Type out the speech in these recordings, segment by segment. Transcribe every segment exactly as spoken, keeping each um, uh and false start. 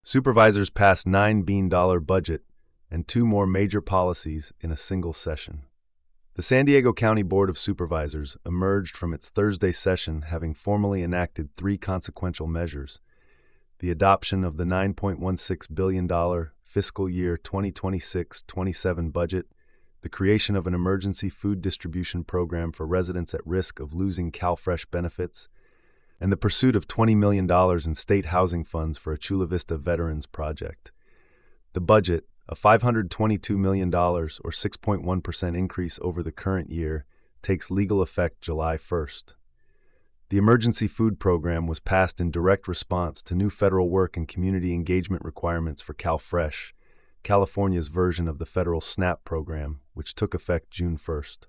Supervisors passed nine billion dollars budget and two more major policies in a single session. The San Diego County Board of Supervisors emerged from its Thursday session having formally enacted three consequential measures: the adoption of the nine point one six billion dollars fiscal year twenty twenty-six twenty-seven budget, the creation of an emergency food distribution program for residents at risk of losing CalFresh benefits, and the pursuit of twenty million dollars in state housing funds for a Chula Vista Veterans Project. The budget, a five hundred twenty-two million dollars or six point one percent increase over the current year, takes legal effect July first. The emergency food program was passed in direct response to new federal work and community engagement requirements for CalFresh, California's version of the federal SNAP program, which took effect June first.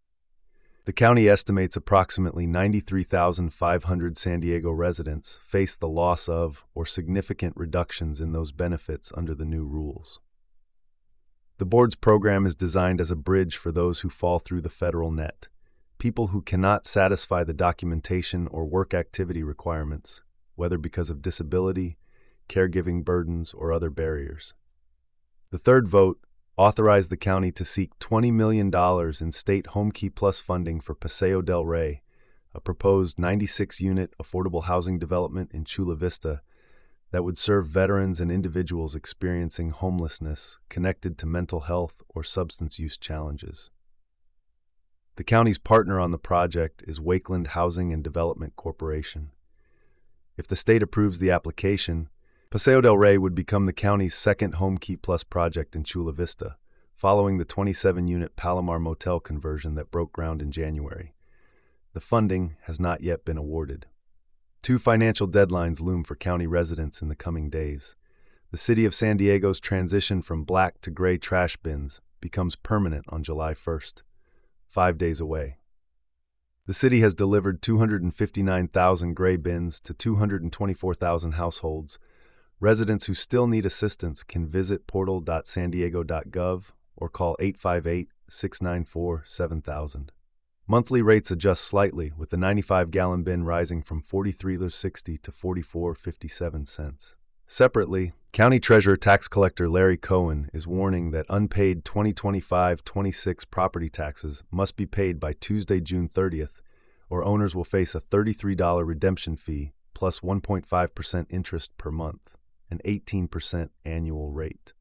The county estimates approximately ninety-three thousand five hundred San Diego residents face the loss of or significant reductions in those benefits under the new rules. The board's program is designed as a bridge for those who fall through the federal net, people who cannot satisfy the documentation or work activity requirements, whether because of disability, caregiving burdens, or other barriers. The third vote authorized the county to seek twenty million dollars in state Homekey Plus funding for Paseo del Rey, a proposed ninety-six unit affordable housing development in Chula Vista that would serve veterans and individuals experiencing homelessness connected to mental health or substance use challenges. The county's partner on the project is Wakeland Housing and Development Corporation. If the state approves the application, Paseo del Rey would become the county's second Homekey Plus project in Chula Vista, following the twenty-seven unit Palomar Motel conversion that broke ground in January. The funding has not yet been awarded. Two financial deadlines loom for county residents in the coming days. The city of San Diego's transition from black to gray trash bins becomes permanent on July first, five days away. The city has delivered two hundred fifty-nine thousand gray bins to two hundred twenty-four thousand households. Residents who still need assistance can visit portal dot san diego dot gov or call eight five eight, six nine four, seven thousand. Monthly rates adjust slightly, with the ninety-five gallon bin rising from forty-three dollars and sixty cents to forty-four dollars and fifty-seven cents. Separately, County Treasurer Tax Collector Larry Cohen is warning that unpaid twenty twenty-five twenty-six property taxes must be paid by Tuesday, June thirtieth, or owners will face a thirty-three dollars redemption fee plus one point five percent interest per month, an eighteen percent annual rate.